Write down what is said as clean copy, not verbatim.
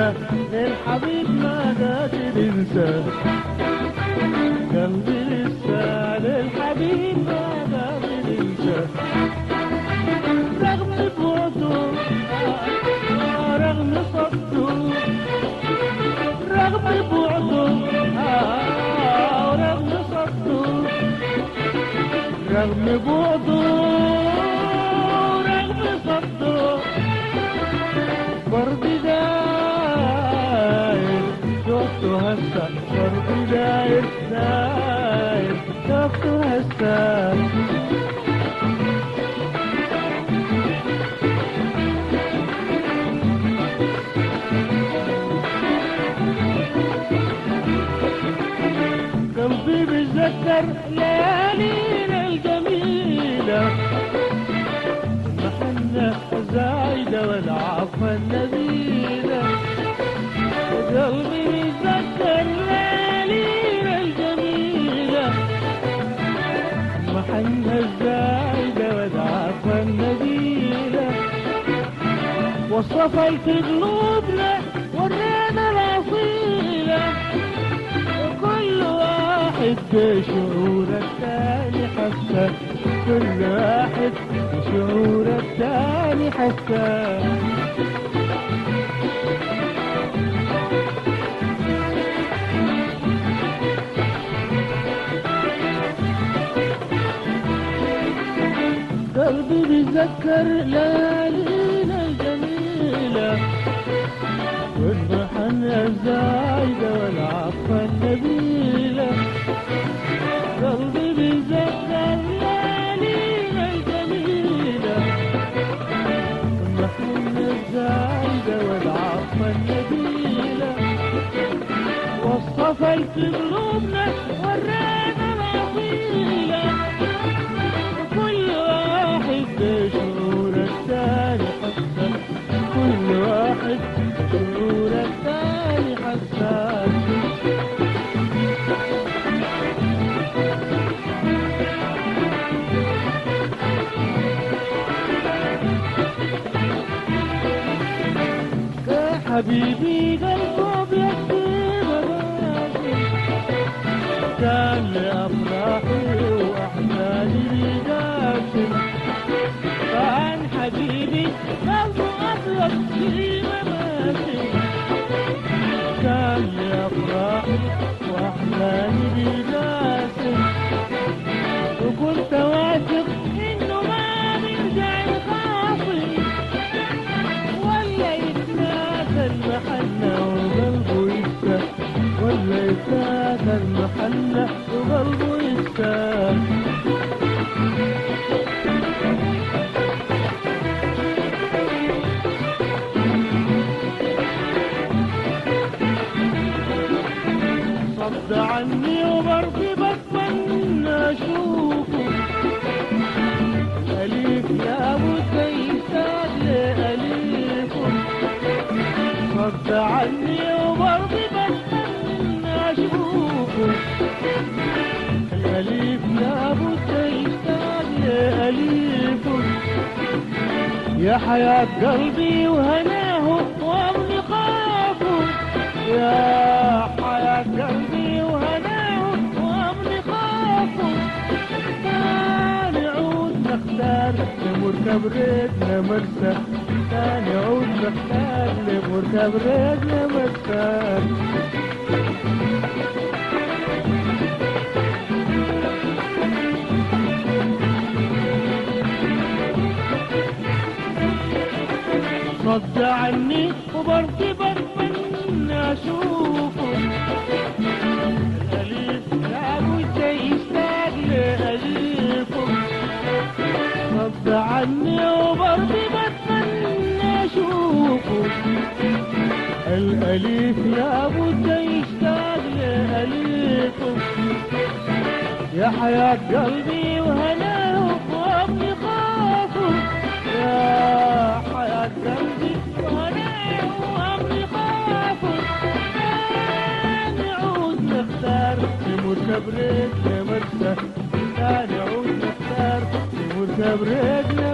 لسه للحبيب ما قادر ينسى، قلبي لسه للحبيب ما قادر ينسى، رغم بعده رغم صده، رغم بعده رغم صده، رغم بعده رغم صده، برضي داير شفته هسه، برضي داير داير شفته هسه. قلبي بيتذكر ليالينا الجميلة، المحنة الزايدة والعفة النبيلة، قلبي بيتذكر ليالينا الجميلة، المحنة الزايدة والعفة النبيلة، وصفت قلوبنا ورينا الأصيلة، كل واحد بشعور التاني حسه، كل واحد بشعور التاني حسه. قلبي بيتذكر ليالينا الجميلة، والمحنة الزايدة والعفة النبيلة، قلبي بيتذكر ليالينا الجميلة، والمحنة الزايدة والعفة النبيلة، وصفت قلوبنا ورينا الأصيلة، وكل واحد بشعور التاني حسه، كل واحد بشعور التاني حسه. حبيبي قلبه بيكتب راسي، كان لأفراحي وأحزاني بيقاسم، كان حبيبي قلبه أبيض في مماسي، كان لأفراحي وأحزاني بيقاسم، وكنت واثق إنه ما بيرجع يخاصم، ولا يتناسى المحنة وقلبه يشتاق، ولا يتناسى المحنة وقلبه يشتاق. صد عني وبرضي بتمنى اشوفه، اليف يا ابو سيساد لأليفه، صد عني وبرضي بتمنى اشوفه، الاليف يا ابو سيساد لأليفه، يا حياة قلبي وهناه وامني خافه، يا حياة قلبي وهناه وامني خافه، تاني عود نختار لمركب ريدنا مرسى، تاني عود نختار لمركب ريدنا مرسى. صد عني وبرضي بتمنى اشوفه، الاليف يا ابو يشتاق لأليفه، صد عني وبرضي بتمنى اشوفه، الاليف يا ابو يشتاق لأليفه، يا حياة قلبي وهناه وابني خافه، يا حياة قلبي وهناه وابني خافه، نعود نختار لمركب رجل مرسى، نعود نختار لمركب رجل